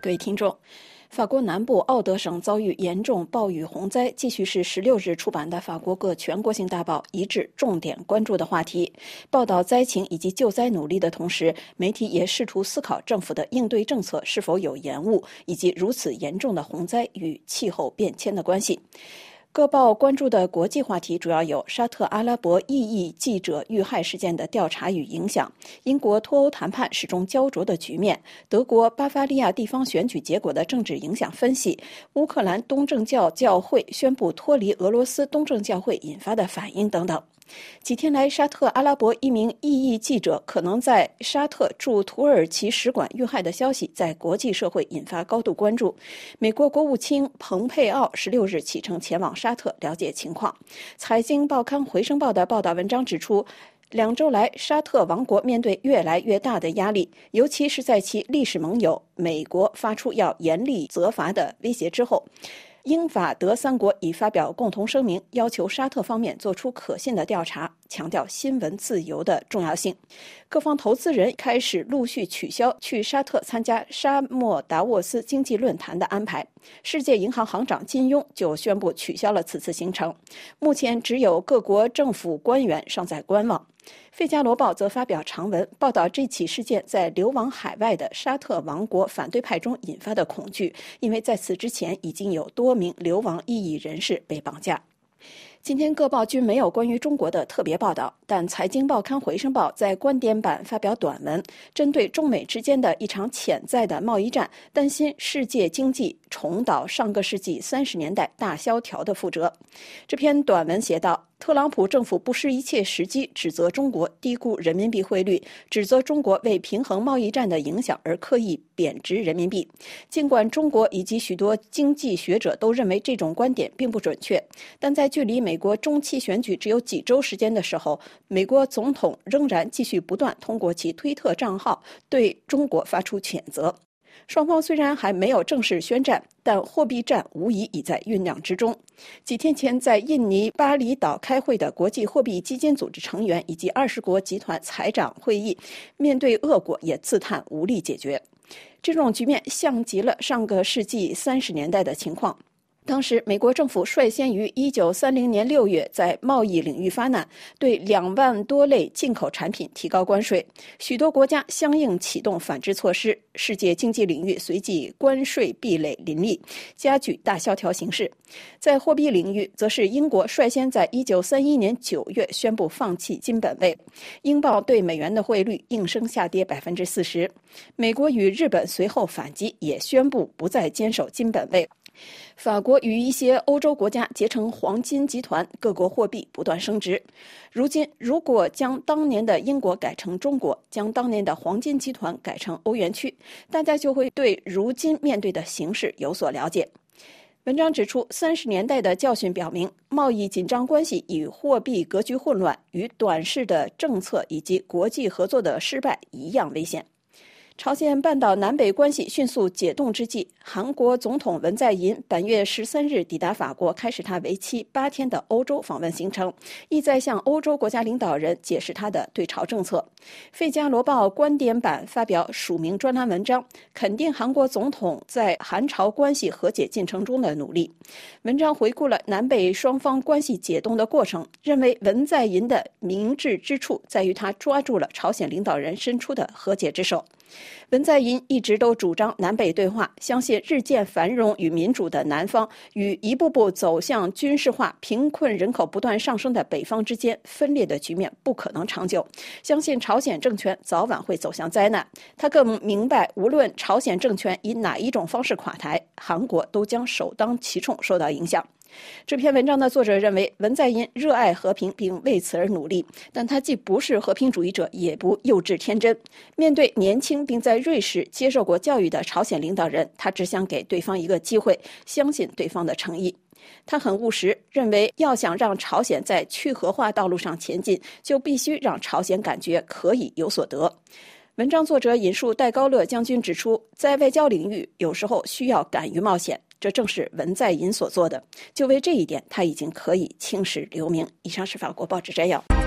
各位听众，法国南部奥德省遭遇严重暴雨洪灾，继续是16日出版的法国各全国性大报一致重点关注的话题。报道灾情以及救灾努力的同时，媒体也试图思考政府的应对政策是否有延误，以及如此严重的洪灾与气候变迁的关系。各报关注的国际话题主要有沙特阿拉伯异议记者遇害事件的调查与影响，英国脱欧谈判始终焦灼的局面，德国巴伐利亚地方选举结果的政治影响分析，乌克兰东正教教会宣布脱离俄罗斯东正教会引发的反应等等。几天来，沙特阿拉伯一名异议记者可能在沙特驻土耳其使馆遇害的消息在国际社会引发高度关注。美国国务卿蓬佩奥16日启程前往沙特了解情况。财经报刊《回声报》的报道文章指出，2周来，沙特王国面对越来越大的压力，尤其是在其历史盟友美国发出要严厉责罚的威胁之后。英法德3国已发表共同声明，要求沙特方面做出可信的调查，强调新闻自由的重要性。各方投资人开始陆续取消去沙特参加沙漠达沃斯经济论坛的安排。世界银行行长金庸就宣布取消了此次行程。目前只有各国政府官员尚在观望。《费加罗报》则发表长文，报道这起事件在流亡海外的沙特王国反对派中引发的恐惧，因为在此之前已经有多名流亡异议人士被绑架。今天各报均没有关于中国的特别报道，但财经报刊《回声报》在观点版发表短文，针对中美之间的一场潜在的贸易战，担心世界经济重蹈上个世纪30年代大萧条的覆辙。这篇短文写道，特朗普政府不失一切时机指责中国低估人民币汇率，指责中国为平衡贸易战的影响而刻意贬值人民币。尽管中国以及许多经济学者都认为这种观点并不准确，但在距离美国中期选举只有几周时间的时候，美国总统仍然继续不断通过其推特账号对中国发出谴责。双方虽然还没有正式宣战，但货币战无疑已在酝酿之中。几天前在印尼巴厘岛开会的国际货币基金组织成员以及20国集团财长会议，面对俄国也自叹无力解决。这种局面像极了上个世纪30年代的情况。当时，美国政府率先于1930年6月在贸易领域发难，对2万多类进口产品提高关税。许多国家相应启动反制措施，世界经济领域随即关税壁垒林立，加剧大萧条形势。在货币领域，则是英国率先在1931年9月宣布放弃金本位，英镑对美元的汇率应声下跌40%。美国与日本随后反击，也宣布不再坚守金本位。法国与一些欧洲国家结成黄金集团，各国货币不断升值。如今，如果将当年的英国改成中国，将当年的黄金集团改成欧元区，大家就会对如今面对的形势有所了解。文章指出，30年代的教训表明，贸易紧张关系与货币格局混乱、与短视的政策以及国际合作的失败一样危险。朝鲜半岛南北关系迅速解冻之际，韩国总统文在寅本月13日抵达法国，开始他为期8天的欧洲访问行程，意在向欧洲国家领导人解释他的对朝政策。费加罗报观点版发表署名专栏文章，肯定韩国总统在韩朝关系和解进程中的努力。文章回顾了南北双方关系解冻的过程，认为文在寅的明智之处在于他抓住了朝鲜领导人伸出的和解之手。文在寅一直都主张南北对话，相信日渐繁荣与民主的南方与一步步走向军事化、贫困人口不断上升的北方之间分裂的局面不可能长久，相信朝鲜政权早晚会走向灾难。他更明白，无论朝鲜政权以哪一种方式垮台，韩国都将首当其冲受到影响。这篇文章的作者认为，文在寅热爱和平并为此而努力，但他既不是和平主义者，也不幼稚天真。面对年轻并在瑞士接受过教育的朝鲜领导人，他只想给对方一个机会，相信对方的诚意。他很务实，认为要想让朝鲜在去核化道路上前进，就必须让朝鲜感觉可以有所得。文章作者引述戴高乐将军指出，在外交领域有时候需要敢于冒险，这正是文在寅所做的。就为这一点，他已经可以青史留名。以上是法国报纸摘要。